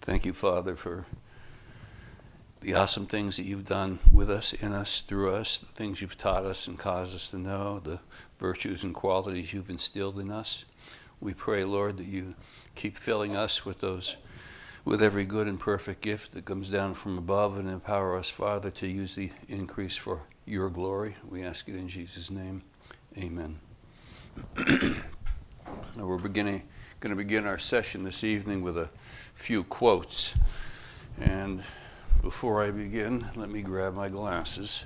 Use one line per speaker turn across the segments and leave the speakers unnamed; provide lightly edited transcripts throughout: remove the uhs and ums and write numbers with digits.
Thank you, Father, for the awesome things that you've done with us, in us, through us, the things you've taught us and caused us to know, the virtues and qualities you've instilled in us. We pray, Lord, that you keep filling us with every good and perfect gift that comes down from above, and empower us, Father, to use the increase for your glory. We ask it in Jesus' name. Amen. Now we're going to begin our session this evening with a few quotes. And before I begin, let me grab my glasses.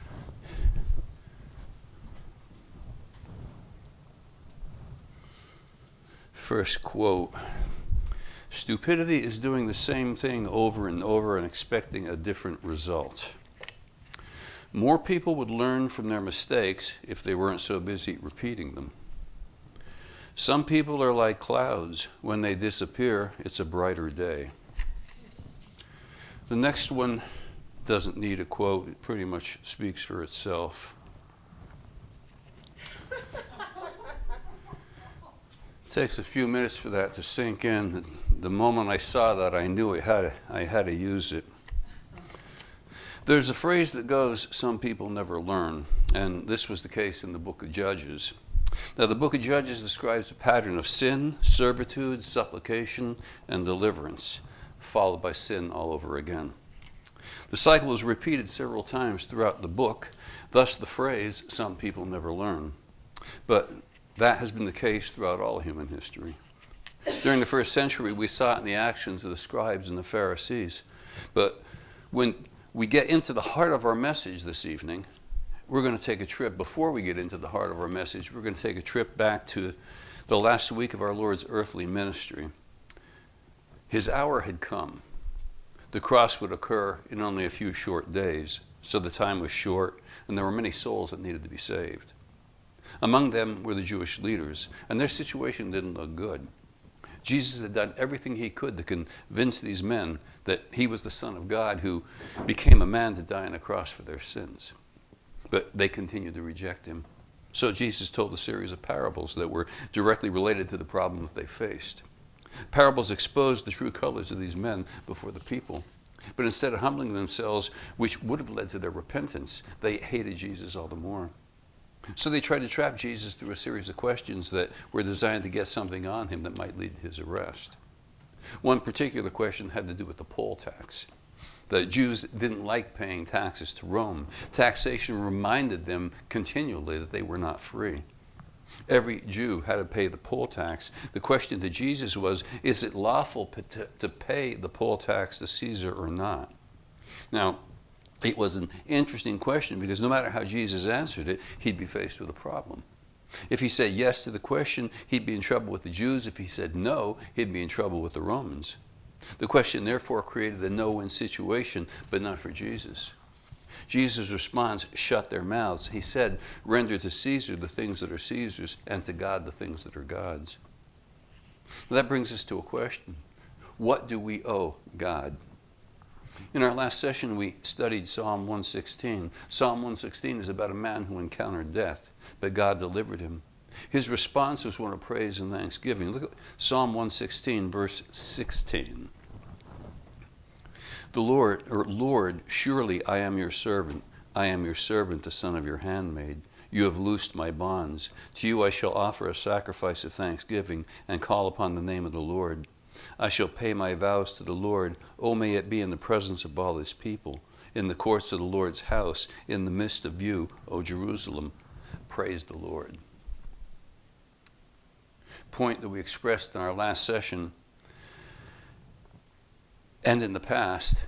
First quote: stupidity is doing the same thing over and over and expecting a different result. More people would learn from their mistakes if they weren't so busy repeating them. Some people are like clouds. When they disappear, it's a brighter day. The next one doesn't need a quote. It pretty much speaks for itself. It takes a few minutes for that to sink in. The moment I saw that, I knew I had to use it. There's a phrase that goes, "Some people never learn," and this was the case in the book of Judges. Now, the book of Judges describes a pattern of sin, servitude, supplication, and deliverance, followed by sin all over again. The cycle is repeated several times throughout the book, thus the phrase, "some people never learn." But that has been the case throughout all human history. During the first century, we saw it in the actions of the scribes and the Pharisees. But when we get into the heart of our message this evening, we're going to take a trip. Before we get into the heart of our message, we're going to take a trip back to the last week of our Lord's earthly ministry. His hour had come. The cross would occur in only a few short days, so the time was short, and there were many souls that needed to be saved. Among them were the Jewish leaders, and their situation didn't look good. Jesus had done everything he could to convince these men that he was the Son of God who became a man to die on a cross for their sins. But they continued to reject him. So Jesus told a series of parables that were directly related to the problems they faced. Parables exposed the true colors of these men before the people. But instead of humbling themselves, which would have led to their repentance, they hated Jesus all the more. So they tried to trap Jesus through a series of questions that were designed to get something on him that might lead to his arrest. One particular question had to do with the poll tax. The Jews didn't like paying taxes to Rome. Taxation reminded them continually that they were not free. Every Jew had to pay the poll tax. The question to Jesus was, is it lawful to pay the poll tax to Caesar or not? Now, it was an interesting question because no matter how Jesus answered it, he'd be faced with a problem. If he said yes to the question, he'd be in trouble with the Jews. If he said no, he'd be in trouble with the Romans. The question therefore created a no-win situation, but not for Jesus. Jesus' response shut their mouths. He said, "Render to Caesar the things that are Caesar's, and to God the things that are God's." That brings us to a question. What do we owe God? In our last session, we studied Psalm 116. Psalm 116 is about a man who encountered death, but God delivered him. His response was one of praise and thanksgiving. Look at Psalm 116, verse 16. Lord, surely I am your servant. I am your servant, the son of your handmaid. You have loosed my bonds. To you I shall offer a sacrifice of thanksgiving and call upon the name of the Lord. I shall pay my vows to the Lord. Oh, may it be in the presence of all his people, in the courts of the Lord's house, in the midst of you, O Jerusalem. Praise the Lord. Point that we expressed in our last session and in the past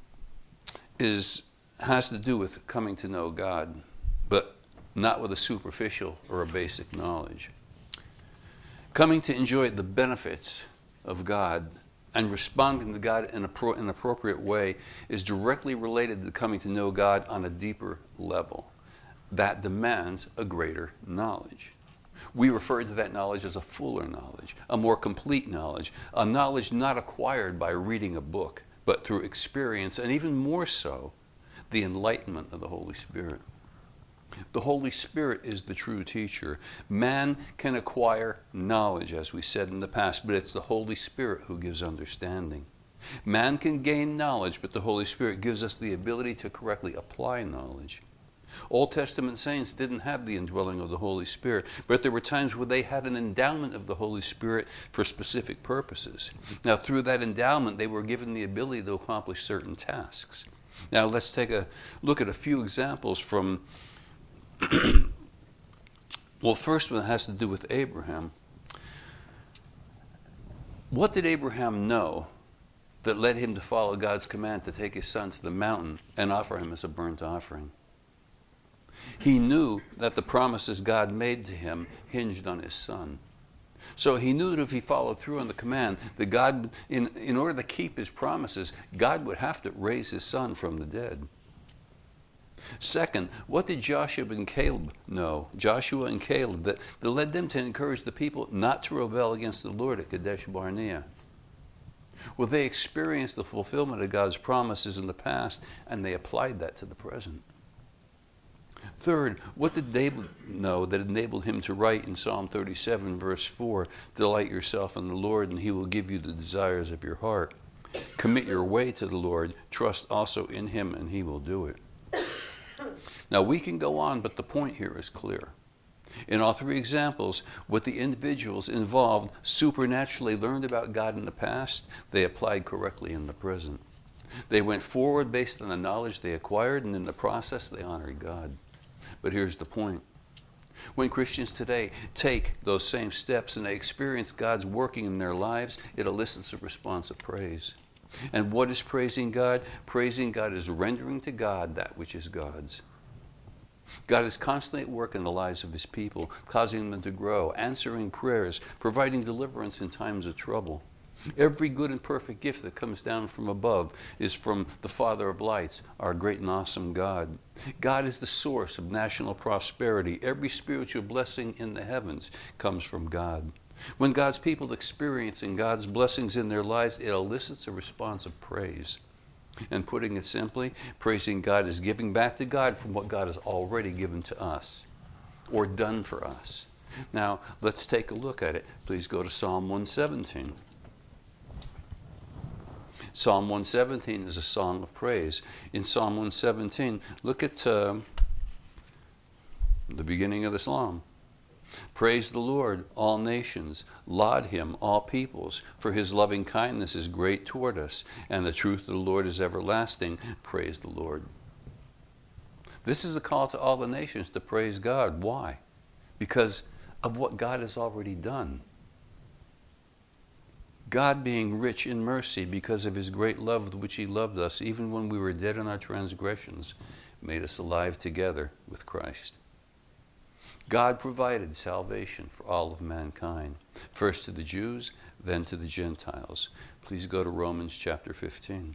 has to do with coming to know God, but not with a superficial or a basic knowledge. Coming to enjoy the benefits of God and responding to God in an appropriate way is directly related to coming to know God on a deeper level. That demands a greater knowledge. We refer to that knowledge as a fuller knowledge, a more complete knowledge, a knowledge not acquired by reading a book, but through experience, and even more so, the enlightenment of the Holy Spirit. The Holy Spirit is the true teacher. Man can acquire knowledge, as we said in the past, but it's the Holy Spirit who gives understanding. Man can gain knowledge, but the Holy Spirit gives us the ability to correctly apply knowledge. Old Testament saints didn't have the indwelling of the Holy Spirit, but there were times where they had an endowment of the Holy Spirit for specific purposes. Now, through that endowment, they were given the ability to accomplish certain tasks. Now, let's take a look at a few examples from, well, first one has to do with Abraham. What did Abraham know that led him to follow God's command to take his son to the mountain and offer him as a burnt offering? He knew that the promises God made to him hinged on his son. So he knew that if he followed through on the command, that God, in order to keep his promises, God would have to raise his son from the dead. Second, what did Joshua and Caleb know? Joshua and Caleb, that led them to encourage the people not to rebel against the Lord at Kadesh Barnea. Well, they experienced the fulfillment of God's promises in the past, and they applied that to the present. Third, what did David know that enabled him to write in Psalm 37, verse 4, "Delight yourself in the Lord, and he will give you the desires of your heart. Commit your way to the Lord, trust also in him, and he will do it." Now, we can go on, but the point here is clear. In all three examples, what the individuals involved supernaturally learned about God in the past, they applied correctly in the present. They went forward based on the knowledge they acquired, and in the process, they honored God. But here's the point. When Christians today take those same steps and they experience God's working in their lives, it elicits a response of praise. And what is praising God? Praising God is rendering to God that which is God's. God is constantly at work in the lives of his people, causing them to grow, answering prayers, providing deliverance in times of trouble. Every good and perfect gift that comes down from above is from the Father of lights, our great and awesome God. God is the source of national prosperity. Every spiritual blessing in the heavens comes from God. When God's people experiencing God's blessings in their lives, it elicits a response of praise. And putting it simply, praising God is giving back to God from what God has already given to us or done for us. Now, let's take a look at it. Please go to Psalm 117. Psalm 117 is a song of praise. In Psalm 117, look at the beginning of the psalm. Praise the Lord, all nations. Laud him, all peoples. For his loving kindness is great toward us, and the truth of the Lord is everlasting. Praise the Lord. This is a call to all the nations to praise God. Why? Because of what God has already done. God being rich in mercy because of his great love with which he loved us, even when we were dead in our transgressions, made us alive together with Christ. God provided salvation for all of mankind, first to the Jews, then to the Gentiles. Please go to Romans chapter 15.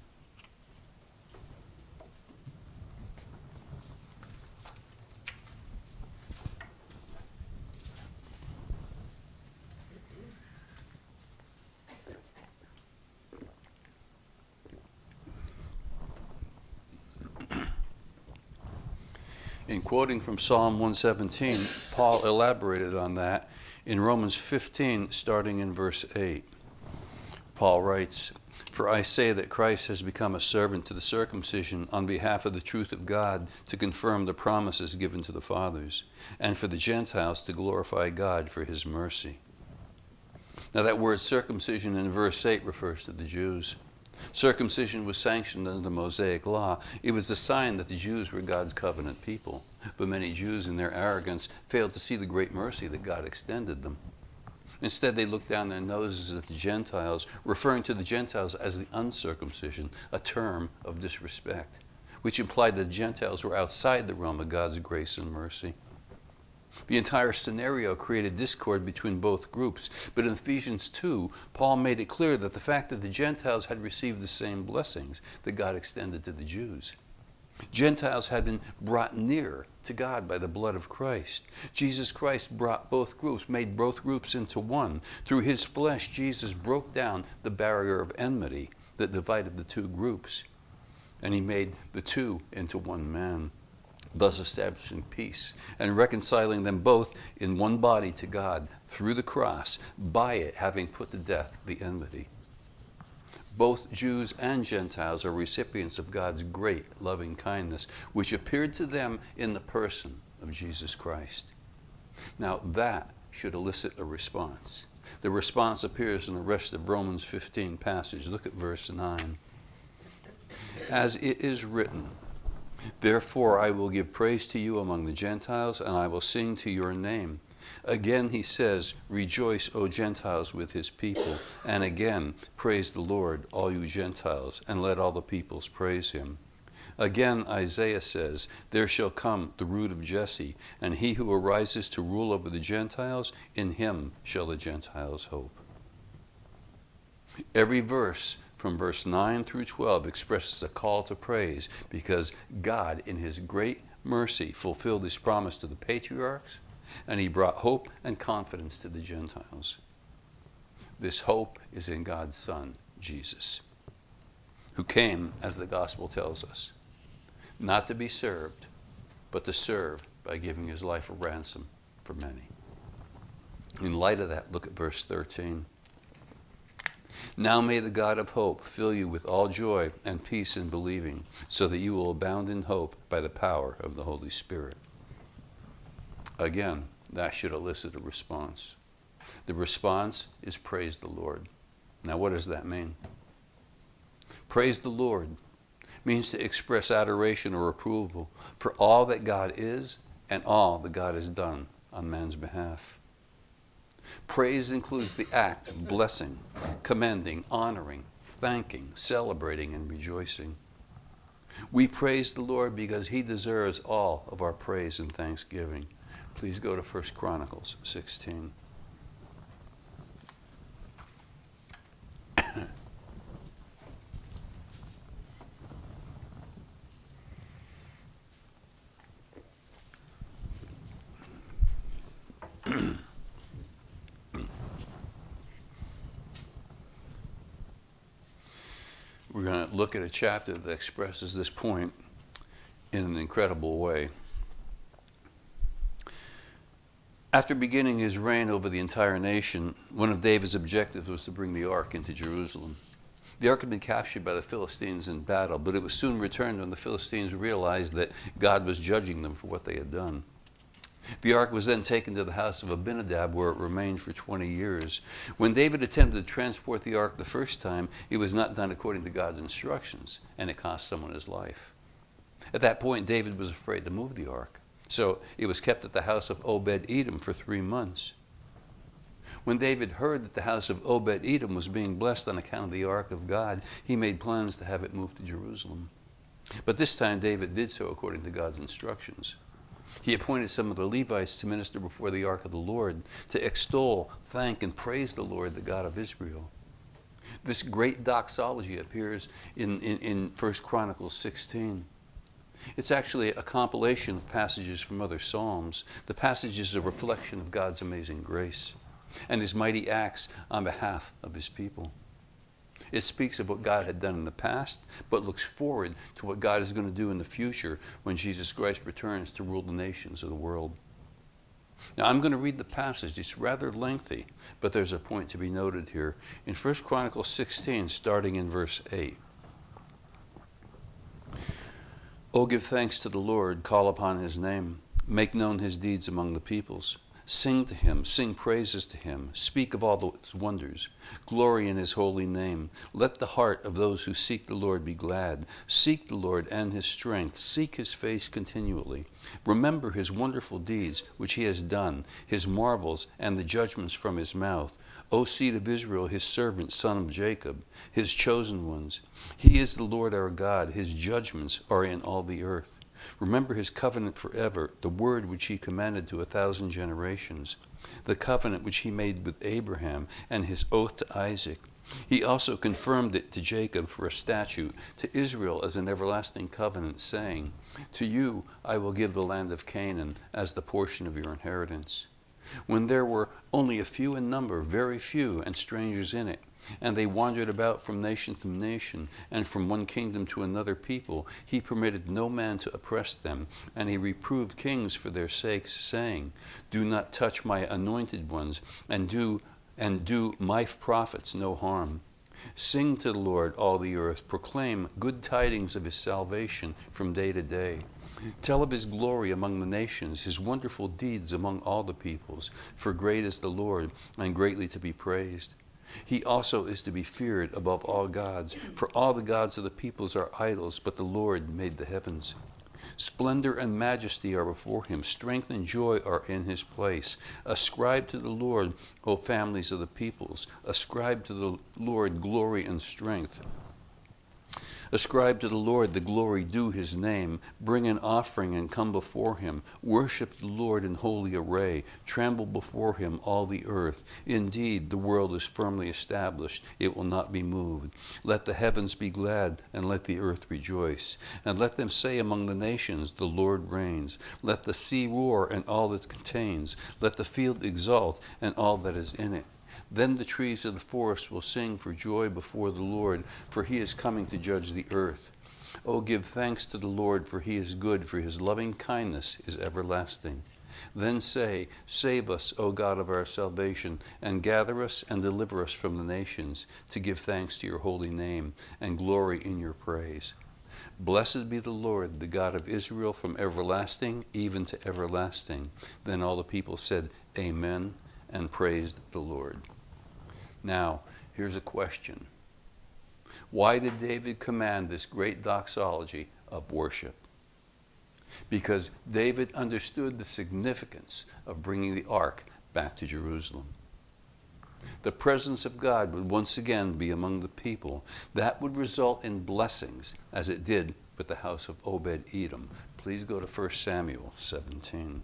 In quoting from Psalm 117, Paul elaborated on that in Romans 15, starting in verse 8. Paul writes, "For I say that Christ has become a servant to the circumcision on behalf of the truth of God, to confirm the promises given to the fathers, and for the Gentiles to glorify God for his mercy." Now that word circumcision in verse 8 refers to the Jews. Circumcision was sanctioned under the Mosaic law. It was a sign that the Jews were God's covenant people. But many Jews, in their arrogance, failed to see the great mercy that God extended them. Instead, they looked down their noses at the Gentiles, referring to the Gentiles as the uncircumcision, a term of disrespect, which implied that the Gentiles were outside the realm of God's grace and mercy. The entire scenario created discord between both groups. But in Ephesians 2, Paul made it clear that the fact that the Gentiles had received the same blessings that God extended to the Jews. Gentiles had been brought near to God by the blood of Christ. Jesus Christ brought both groups, made both groups into one. Through his flesh, Jesus broke down the barrier of enmity that divided the two groups. And he made the two into one man, thus establishing peace and reconciling them both in one body to God through the cross, by it having put to death the enmity. Both Jews and Gentiles are recipients of God's great loving kindness, which appeared to them in the person of Jesus Christ. Now that should elicit a response. The response appears in the rest of Romans 15 passage. Look at verse 9. As it is written, therefore I will give praise to you among the Gentiles, and I will sing to your name. Again he says, rejoice, O Gentiles, with his people. And again, praise the Lord, all you Gentiles, and let all the peoples praise him. Again Isaiah says, there shall come the root of Jesse, and he who arises to rule over the Gentiles, in him shall the Gentiles hope. Every verse from verse 9 through 12 expresses a call to praise, because God, in his great mercy, fulfilled his promise to the patriarchs, and he brought hope and confidence to the Gentiles. This hope is in God's Son, Jesus, who came, as the gospel tells us, not to be served, but to serve by giving his life a ransom for many. In light of that, look at verse 13. Now may the God of hope fill you with all joy and peace in believing, so that you will abound in hope by the power of the Holy Spirit. Again, that should elicit a response. The response is praise the Lord. Now what does that mean? Praise the Lord means to express adoration or approval for all that God is and all that God has done on man's behalf. Praise includes the act of blessing, commending, honoring, thanking, celebrating, and rejoicing. We praise the Lord because he deserves all of our praise and thanksgiving. Please go to 1 Chronicles 16. We're going to look at a chapter that expresses this point in an incredible way. After beginning his reign over the entire nation, one of David's objectives was to bring the ark into Jerusalem. The ark had been captured by the Philistines in battle, but it was soon returned when the Philistines realized that God was judging them for what they had done. The ark was then taken to the house of Abinadab, where it remained for 20 years. When David attempted to transport the ark the first time, it was not done according to God's instructions, and it cost someone his life. At that point, David was afraid to move the ark, so it was kept at the house of Obed-Edom for 3 months. When David heard that the house of Obed-Edom was being blessed on account of the ark of God, he made plans to have it moved to Jerusalem. But this time, David did so according to God's instructions. He appointed some of the Levites to minister before the ark of the Lord, to extol, thank, and praise the Lord, the God of Israel. This great doxology appears in 1 Chronicles 16. It's actually a compilation of passages from other Psalms. The passage is a reflection of God's amazing grace and his mighty acts on behalf of his people. It speaks of what God had done in the past, but looks forward to what God is going to do in the future when Jesus Christ returns to rule the nations of the world. Now, I'm going to read the passage. It's rather lengthy, but there's a point to be noted here. In 1 Chronicles 16, starting in verse 8. Oh, give thanks to the Lord, call upon his name, make known his deeds among the peoples. Sing to him, sing praises to him, speak of all his wonders, glory in his holy name. Let the heart of those who seek the Lord be glad. Seek the Lord and his strength, seek his face continually. Remember his wonderful deeds which he has done, his marvels and the judgments from his mouth. O seed of Israel, his servant, son of Jacob, his chosen ones. He is the Lord our God, his judgments are in all the earth. Remember his covenant forever, the word which he commanded to 1,000 generations, the covenant which he made with Abraham and his oath to Isaac. He also confirmed it to Jacob for a statute, to Israel as an everlasting covenant, saying, to you I will give the land of Canaan as the portion of your inheritance. When there were only a few in number, very few, and strangers in it, and they wandered about from nation to nation, and from one kingdom to another people, he permitted no man to oppress them, and he reproved kings for their sakes, saying, do not touch my anointed ones, and do my prophets no harm. Sing to the Lord, all the earth. Proclaim good tidings of his salvation from day to day. Tell of his glory among the nations, his wonderful deeds among all the peoples. For great is the Lord, and greatly to be praised. He also is to be feared above all gods. For all the gods of the peoples are idols, but the Lord made the heavens. Splendor and majesty are before him. Strength and joy are in his place. Ascribe to the Lord, O families of the peoples. Ascribe to the Lord glory and strength. Ascribe to the Lord the glory due his name. Bring an offering and come before him. Worship the Lord in holy array. Tremble before him, all the earth. Indeed, the world is firmly established. It will not be moved. Let the heavens be glad, and let the earth rejoice. And let them say among the nations, the Lord reigns. Let the sea roar and all it contains. Let the field exult and all that is in it. Then the trees of the forest will sing for joy before the Lord, for he is coming to judge the earth. Oh, give thanks to the Lord, for he is good, for his loving kindness is everlasting. Then say, save us, O God of our salvation, and gather us and deliver us from the nations, to give thanks to your holy name and glory in your praise. Blessed be the Lord, the God of Israel, from everlasting even to everlasting. Then all the people said, Amen, and praised the Lord. Now, here's a question. Why did David command this great doxology of worship? Because David understood the significance of bringing the ark back to Jerusalem. The presence of God would once again be among the people. That would result in blessings, as it did with the house of Obed-Edom. Please go to 1 Samuel 17.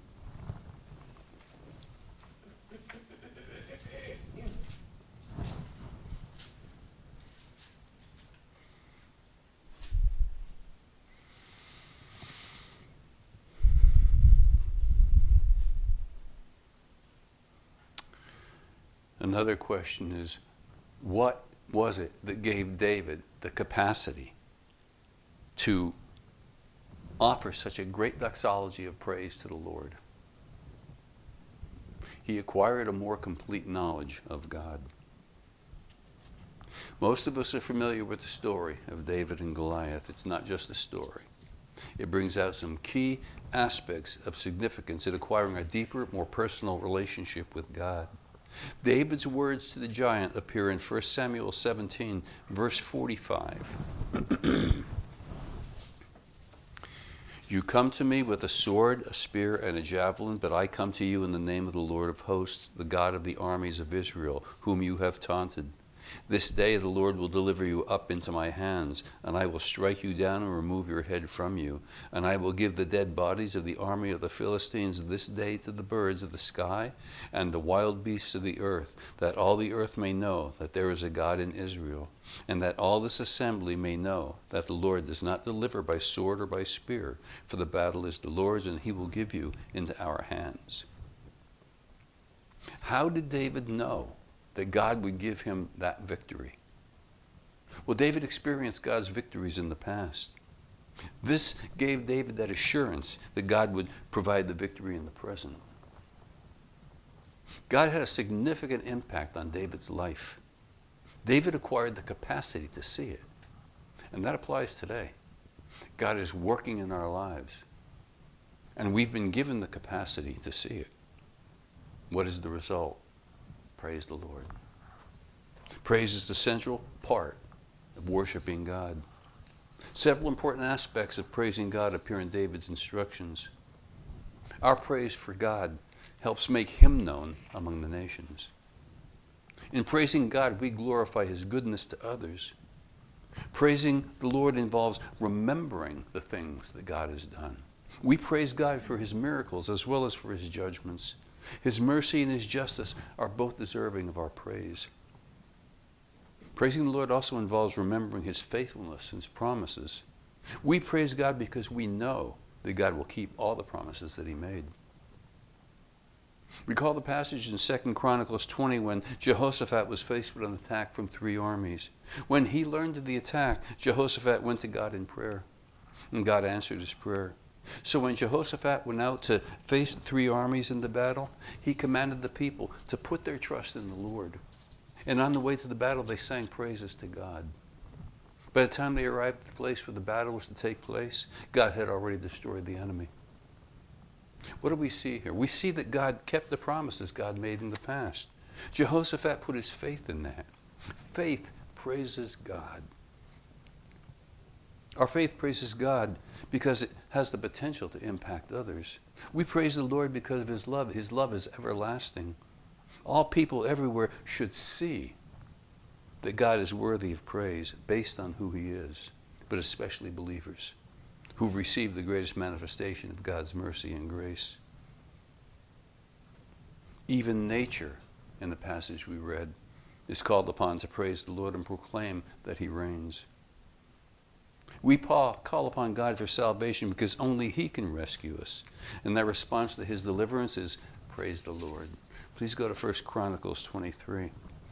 Another question is, what was it that gave David the capacity to offer such a great doxology of praise to the Lord? He acquired a more complete knowledge of God. Most of us are familiar with the story of David and Goliath. It's not just a story. It brings out some key aspects of significance in acquiring a deeper, more personal relationship with God. David's words to the giant appear in 1 Samuel 17, verse 45. You come to me with a sword, a spear, and a javelin, but I come to you in the name of the Lord of hosts, the God of the armies of Israel, whom you have taunted. This day the Lord will deliver you up into my hands, and I will strike you down and remove your head from you. And I will give the dead bodies of the army of the Philistines this day to the birds of the sky and the wild beasts of the earth, that all the earth may know that there is a God in Israel, and that all this assembly may know that the Lord does not deliver by sword or by spear, for the battle is the Lord's, and he will give you into our hands. How did David know that God would give him that victory? Well, David experienced God's victories in the past. This gave David that assurance that God would provide the victory in the present. God had a significant impact on David's life. David acquired the capacity to see it. And that applies today. God is working in our lives. And we've been given the capacity to see it. What is the result? Praise the Lord. Praise is the central part of worshiping God. Several important aspects of praising God appear in David's instructions. Our praise for God helps make him known among the nations. In praising God, we glorify his goodness to others. Praising the Lord involves remembering the things that God has done. We praise God for his miracles as well as for his judgments. His mercy and his justice are both deserving of our praise. Praising the Lord also involves remembering his faithfulness and his promises. We praise God because we know that God will keep all the promises that he made. Recall the passage in 2 Chronicles 20 when Jehoshaphat was faced with an attack from 3 armies. When he learned of the attack, Jehoshaphat went to God in prayer, and God answered his prayer. So when Jehoshaphat went out to face the 3 armies in the battle, he commanded the people to put their trust in the Lord. And on the way to the battle, they sang praises to God. By the time they arrived at the place where the battle was to take place, God had already destroyed the enemy. What do we see here? We see that God kept the promises God made in the past. Jehoshaphat put his faith in that. Faith praises God. Our faith praises God because it has the potential to impact others. We praise the Lord because of His love. His love is everlasting. All people everywhere should see that God is worthy of praise based on who He is, but especially believers who've received the greatest manifestation of God's mercy and grace. Even nature, in the passage we read, is called upon to praise the Lord and proclaim that He reigns. We call upon God for salvation because only He can rescue us. And that response to His deliverance is, praise the Lord. Please go to 1 Chronicles 23.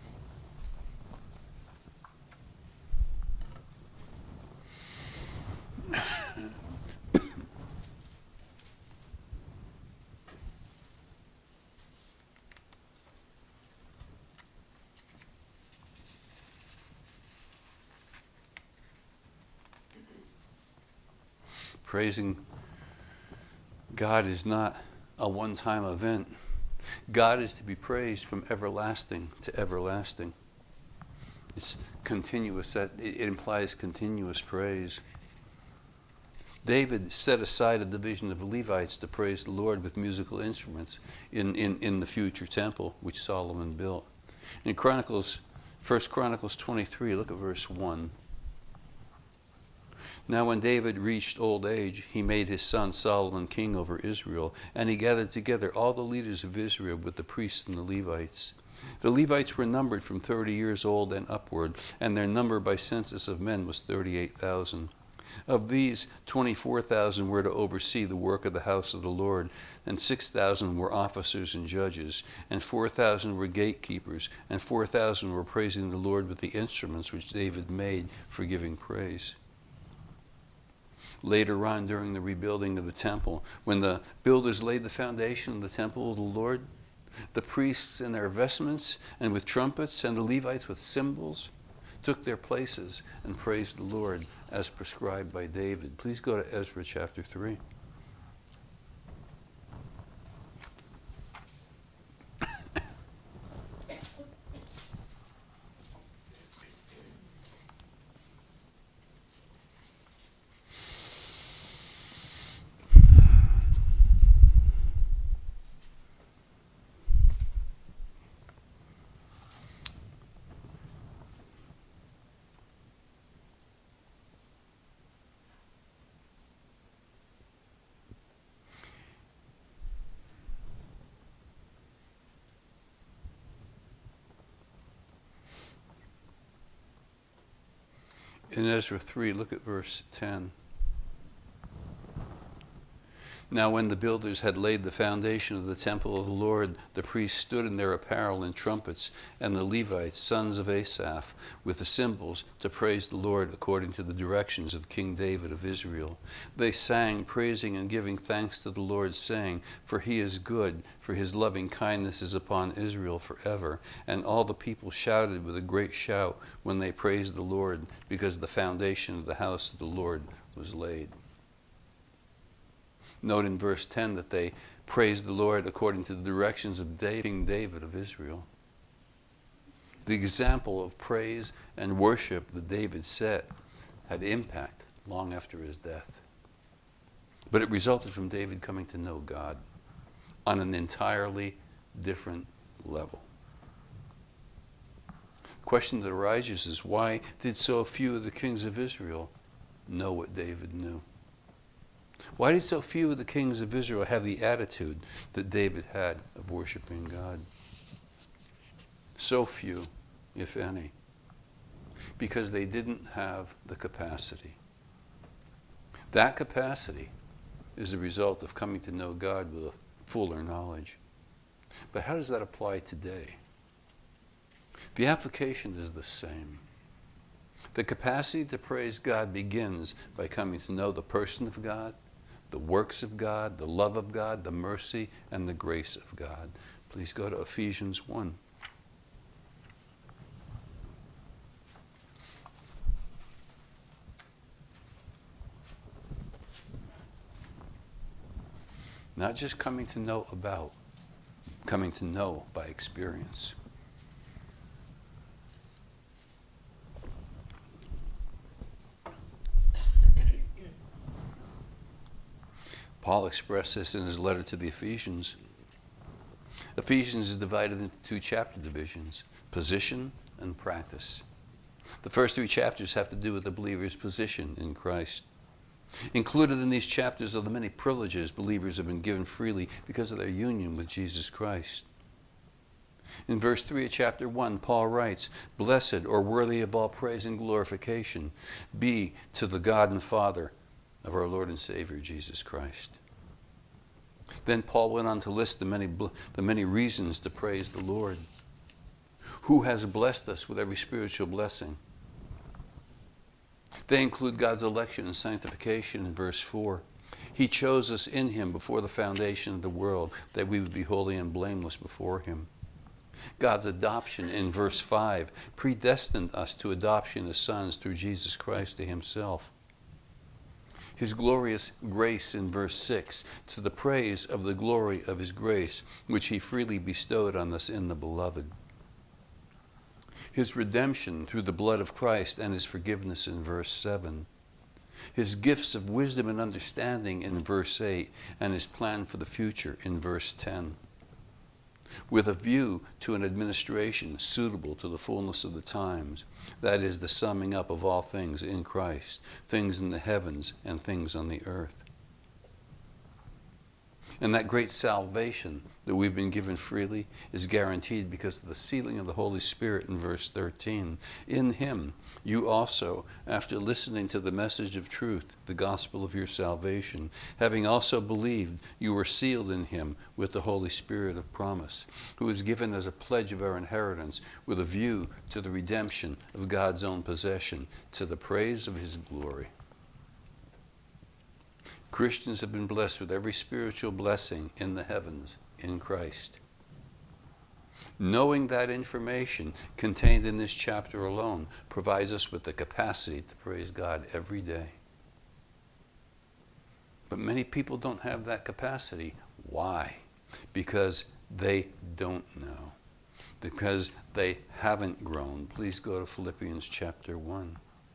Praising God is not a one-time event. God is to be praised from everlasting to everlasting. It's continuous. That it implies continuous praise. David set aside a division of Levites to praise the Lord with musical instruments in the future temple which Solomon built. In 1 Chronicles 23, look at verse 1. Now when David reached old age, he made his son Solomon king over Israel, and he gathered together all the leaders of Israel with the priests and the Levites. The Levites were numbered from 30 years old and upward, and their number by census of men was 38,000. Of these, 24,000 were to oversee the work of the house of the Lord, and 6,000 were officers and judges, and 4,000 were gatekeepers, and 4,000 were praising the Lord with the instruments which David made for giving praise. Later on, during the rebuilding of the temple, when the builders laid the foundation of the temple of the Lord, the priests in their vestments and with trumpets, and the Levites with cymbals, took their places and praised the Lord as prescribed by David. Please go to Ezra chapter 3. In Ezra 3, look at verse 10. Now when the builders had laid the foundation of the temple of the Lord, the priests stood in their apparel and trumpets, and the Levites, sons of Asaph, with the cymbals, to praise the Lord according to the directions of King David of Israel. They sang, praising and giving thanks to the Lord, saying, For He is good, for His loving kindness is upon Israel forever. And all the people shouted with a great shout when they praised the Lord, because the foundation of the house of the Lord was laid. Note in verse 10 that they praised the Lord according to the directions of King David of Israel. The example of praise and worship that David set had impact long after his death. But it resulted from David coming to know God on an entirely different level. The question that arises is, why did so few of the kings of Israel know what David knew? Why did so few of the kings of Israel have the attitude that David had of worshiping God? So few, if any, because they didn't have the capacity. That capacity is the result of coming to know God with a fuller knowledge. But how does that apply today? The application is the same. The capacity to praise God begins by coming to know the person of God, the works of God, the love of God, the mercy and the grace of God. Please go to Ephesians 1. Not just coming to know about, coming to know by experience. Paul expressed this in his letter to the Ephesians. Ephesians is divided into two chapter divisions, position and practice. The first three chapters have to do with the believer's position in Christ. Included in these chapters are the many privileges believers have been given freely because of their union with Jesus Christ. In verse 3 of chapter 1, Paul writes, "Blessed or worthy of all praise and glorification be to the God and Father of our Lord and Savior Jesus Christ." Then Paul went on to list the many reasons to praise the Lord, who has blessed us with every spiritual blessing. They include God's election and sanctification in verse 4. He chose us in him before the foundation of the world, that we would be holy and blameless before him. God's adoption in verse 5 predestined us to adoption as sons through Jesus Christ to himself. His glorious grace in verse 6, to the praise of the glory of his grace, which he freely bestowed on us in the beloved. His redemption through the blood of Christ and his forgiveness in verse 7. His gifts of wisdom and understanding in verse 8, and his plan for the future in verse 10. With a view to an administration suitable to the fullness of the times, that is, the summing up of all things in Christ, things in the heavens and things on the earth. And that great salvation that we've been given freely is guaranteed because of the sealing of the Holy Spirit in verse 13. In him, you also, after listening to the message of truth, the gospel of your salvation, having also believed, you were sealed in him with the Holy Spirit of promise, who is given as a pledge of our inheritance with a view to the redemption of God's own possession, to the praise of his glory. Christians have been blessed with every spiritual blessing in the heavens in Christ. Knowing that information contained in this chapter alone provides us with the capacity to praise God every day. But many people don't have that capacity. Why? Because they don't know. Because they haven't grown. Please go to Philippians chapter 1.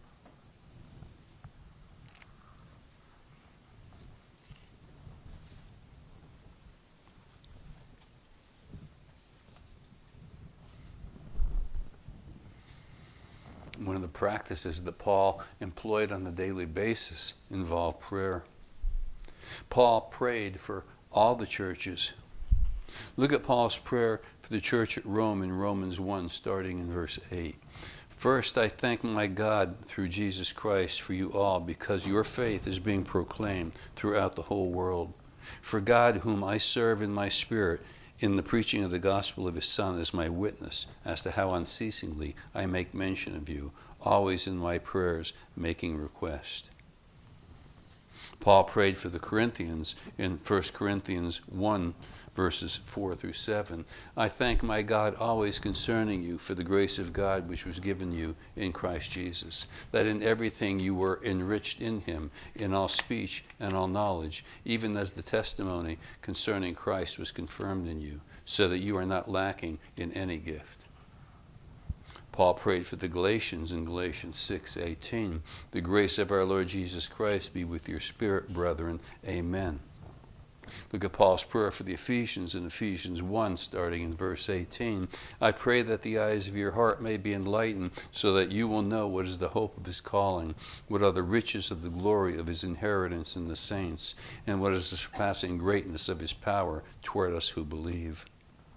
One of the practices that Paul employed on a daily basis involved prayer. Paul prayed for all the churches. Look at Paul's prayer for the church at Rome in Romans 1, starting in verse 8. "First, I thank my God through Jesus Christ for you all, because your faith is being proclaimed throughout the whole world. For God, whom I serve in my spirit, in the preaching of the gospel of his Son, is my witness as to how unceasingly I make mention of you, always in my prayers making request." Paul prayed for the Corinthians in 1 Corinthians 1, verses 4 through 7. "I thank my God always concerning you for the grace of God which was given you in Christ Jesus, that in everything you were enriched in him, in all speech and all knowledge, even as the testimony concerning Christ was confirmed in you, so that you are not lacking in any gift." Paul prayed for the Galatians in Galatians 6:18. "The grace of our Lord Jesus Christ be with your spirit, brethren. Amen." Look at Paul's prayer for the Ephesians in Ephesians 1, starting in verse 18. "I pray that the eyes of your heart may be enlightened, so that you will know what is the hope of his calling, what are the riches of the glory of his inheritance in the saints, and what is the surpassing greatness of his power toward us who believe."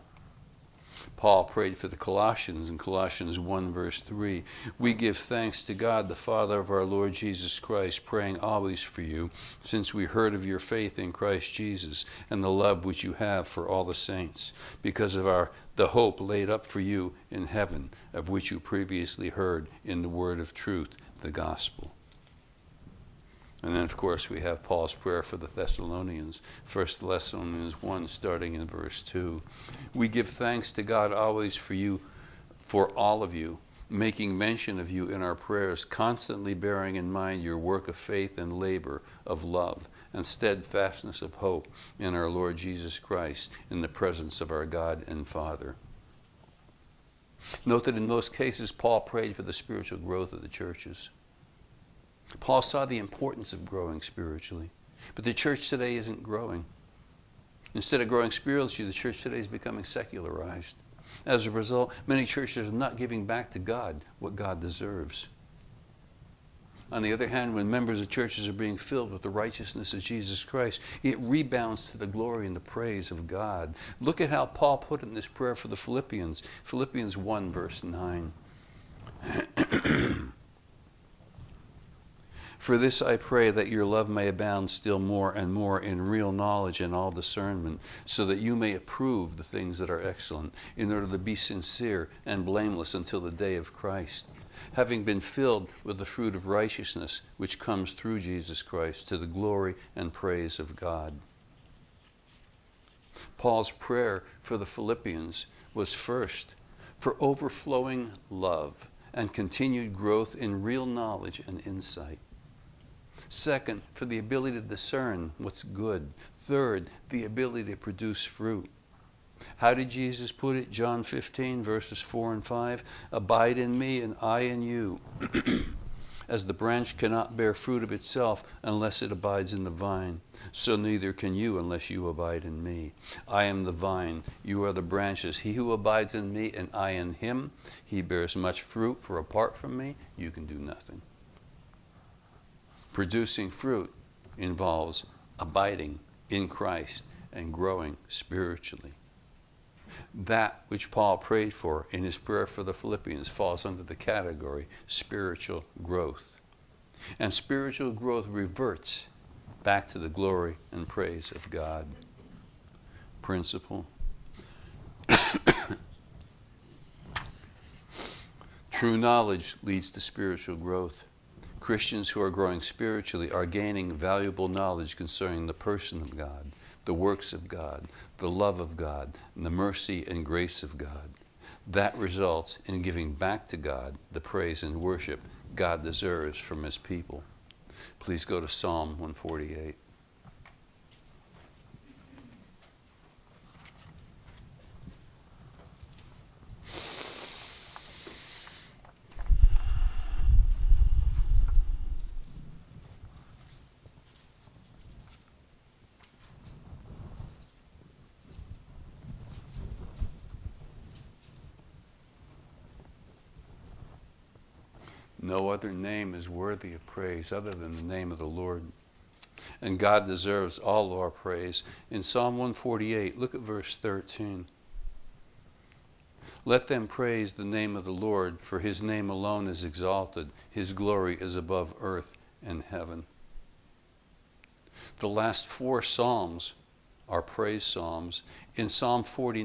Paul prayed for the Colossians in Colossians 1, verse 3. "We give thanks to God, the Father of our Lord Jesus Christ, praying always for you, since we heard of your faith in Christ Jesus and the love which you have for all the saints, because of the hope laid up for you in heaven, of which you previously heard in the word of truth, the gospel." And then, of course, we have Paul's prayer for the Thessalonians, 1 Thessalonians 1, starting in verse 2. "We give thanks to God always for you, for all of you, making mention of you in our prayers, constantly bearing in mind your work of faith and labor, of love and steadfastness of hope in our Lord Jesus Christ, in the presence of our God and Father. Note that in those cases, Paul prayed for the spiritual growth of the churches. Paul saw the importance of growing spiritually, but the church today isn't growing. Instead of growing spiritually, the church today is becoming secularized. As a result, many churches are not giving back to God what God deserves. On the other hand, when members of churches are being filled with the righteousness of Jesus Christ, it rebounds to the glory and the praise of God. Look at how Paul put it in this prayer for the Philippians. Philippians 1, verse 9. For this I pray, that your love may abound still more and more in real knowledge and all discernment, so that you may approve the things that are excellent, in order to be sincere and blameless until the day of Christ, having been filled with the fruit of righteousness which comes through Jesus Christ, to the glory and praise of God. Paul's prayer for the Philippians was first for overflowing love and continued growth in real knowledge and insight. Second, for the ability to discern what's good. Third, the ability to produce fruit. How did Jesus put it? John 15, verses 4 and 5. Abide in me and I in you. As the branch cannot bear fruit of itself unless it abides in the vine, so neither can you unless you abide in me. I am the vine, you are the branches. He who abides in me and I in him, he bears much fruit, for apart from me, you can do nothing. Producing fruit involves abiding in Christ and growing spiritually. That which Paul prayed for in his prayer for the Philippians falls under the category spiritual growth. And spiritual growth reverts back to the glory and praise of God. Principle. True knowledge leads to spiritual growth. Christians who are growing spiritually are gaining valuable knowledge concerning the person of God, the works of God, the love of God, and the mercy and grace of God. That results in giving back to God the praise and worship God deserves from his people. Please go to Psalm 148. No other name is worthy of praise other than the name of the Lord. And God deserves all of our praise. In Psalm 148, look at verse 13. Let them praise the name of the Lord, for his name alone is exalted. His glory is above earth and heaven. The last four psalms are praise psalms. In Psalm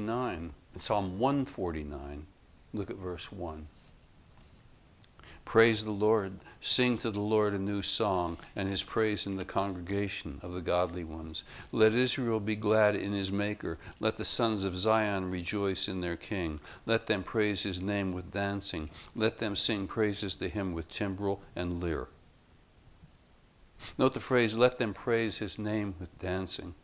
149, look at verse 1. Praise the Lord, sing to the Lord a new song, and his praise in the congregation of the godly ones. Let Israel be glad in his Maker. Let the sons of Zion rejoice in their King. Let them praise his name with dancing. Let them sing praises to him with timbrel and lyre. Note the phrase, let them praise his name with dancing.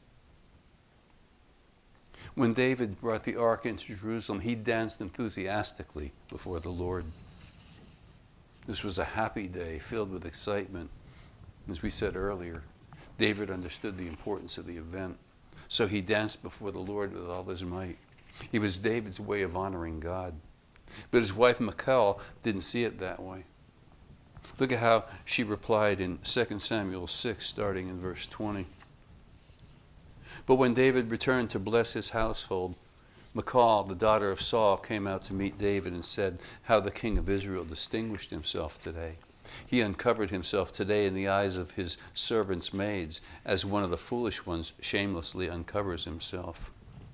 When David brought the ark into Jerusalem, he danced enthusiastically before the Lord. This was a happy day filled with excitement. As we said earlier, David understood the importance of the event, so he danced before the Lord with all his might. It was David's way of honoring God. But his wife Michal didn't see it that way. Look at how she replied in 2 Samuel 6, starting in verse 20. But when David returned to bless his household, Michal, the daughter of Saul, came out to meet David and said how the king of Israel distinguished himself today. He uncovered himself today in the eyes of his servants' maids, as one of the foolish ones shamelessly uncovers himself.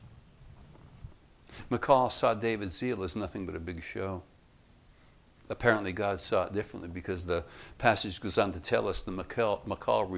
Michal saw David's zeal as nothing but a big show. Apparently God saw it differently, because the passage goes on to tell us that Michal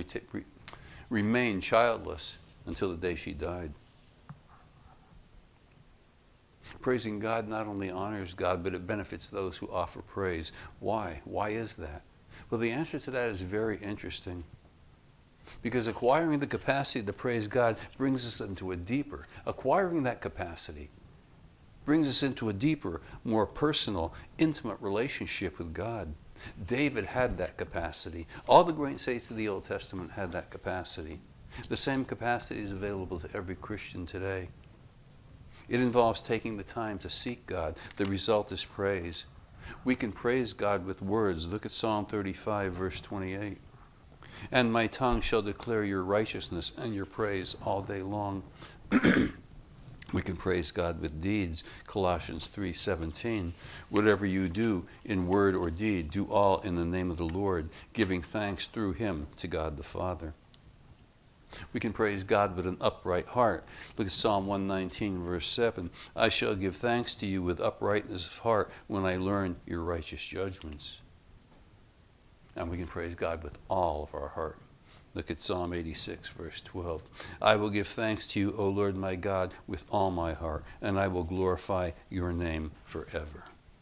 remained childless until the day she died. Praising God not only honors God, but it benefits those who offer praise. Why? Why is that? Well, the answer to that is very interesting. Because acquiring the capacity to praise God brings us into acquiring that capacity brings us into a deeper, more personal, intimate relationship with God. David had that capacity. All the great saints of the Old Testament had that capacity. The same capacity is available to every Christian today. It involves taking the time to seek God. The result is praise. We can praise God with words. Look at Psalm 35, verse 28. And my tongue shall declare your righteousness and your praise all day long. We can praise God with deeds. Colossians 3:17. Whatever you do in word or deed, do all in the name of the Lord, giving thanks through him to God the Father. We can praise God with an upright heart. Look at Psalm 119, verse 7. I shall give thanks to you with uprightness of heart when I learn your righteous judgments. And we can praise God with all of our heart. Look at Psalm 86, verse 12. I will give thanks to you, O Lord my God, with all my heart, and I will glorify your name forever.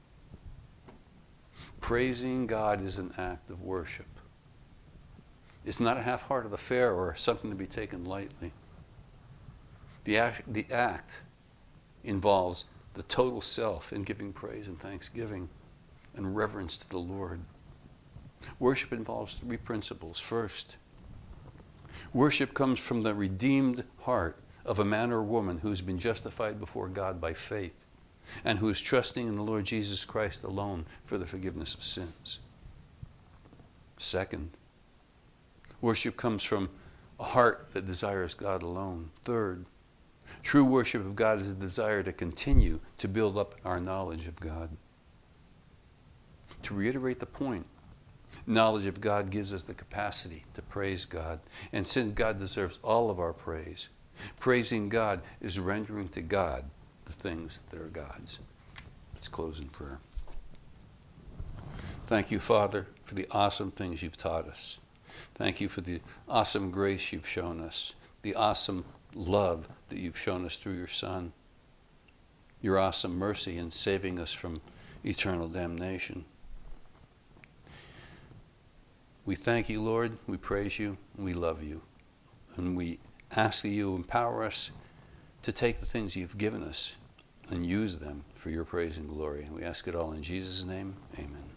Praising God is an act of worship. It's not a half-hearted affair or something to be taken lightly. The act involves the total self in giving praise and thanksgiving and reverence to the Lord. Worship involves three principles. First, worship comes from the redeemed heart of a man or woman who has been justified before God by faith and who is trusting in the Lord Jesus Christ alone for the forgiveness of sins. Second, worship comes from a heart that desires God alone. Third, true worship of God is a desire to continue to build up our knowledge of God. To reiterate the point, knowledge of God gives us the capacity to praise God. And since God deserves all of our praise, praising God is rendering to God the things that are God's. Let's close in prayer. Thank you, Father, for the awesome things you've taught us. Thank you for the awesome grace you've shown us, the awesome love that you've shown us through your Son, your awesome mercy in saving us from eternal damnation. We thank you, Lord. We praise you. We love you. And we ask that you empower us to take the things you've given us and use them for your praise and glory. And we ask it all in Jesus' name. Amen.